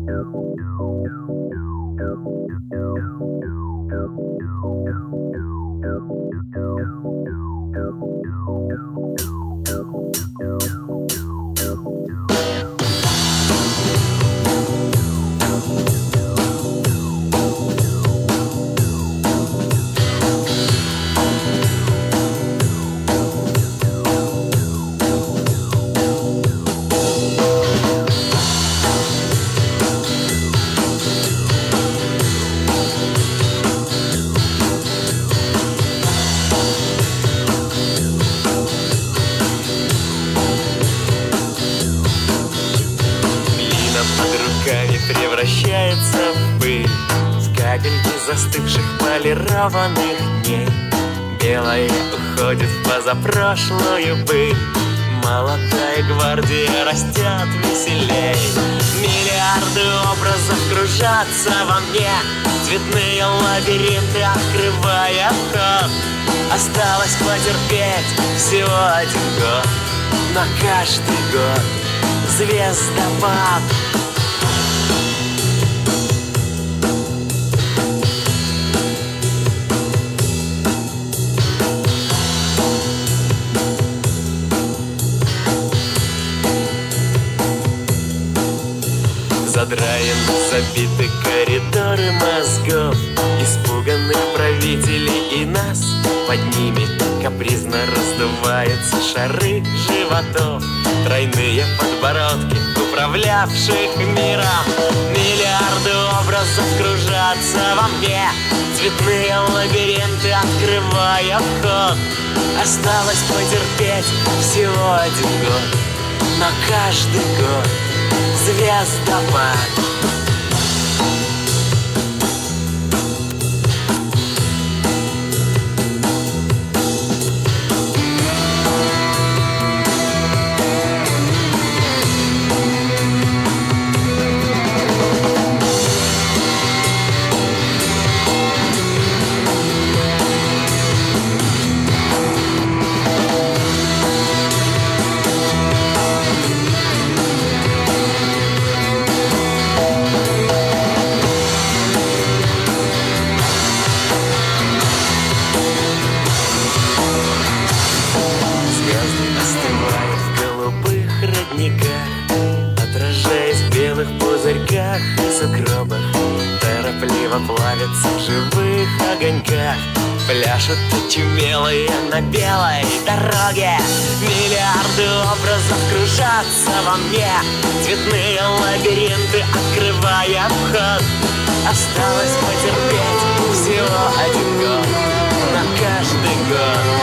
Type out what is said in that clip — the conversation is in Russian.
Превращается в пыль, в капельки застывших полированных дней. Белое уходит в позапрошлую пыль, молодая гвардия растет веселей. Миллиарды образов кружатся во мне, цветные лабиринты открывая вход. Осталось потерпеть всего один год, но каждый год звездопад. Задраен, забиты коридоры мозгов, испуганных правителей и нас. Под ними капризно раздуваются шары животов, тройные подбородки управлявших миром. Миллиарды образов кружатся во мне, цветные лабиринты открывая вход. Осталось потерпеть всего один год, но каждый год звездопад. Отражаясь в белых пузырьках и сугробах, торопливо плавятся в живых огоньках. Пляшут очумелые на белой дороге, миллиарды образов кружатся во мне, цветные лабиринты открывая вход. Осталось потерпеть всего один год, но каждый год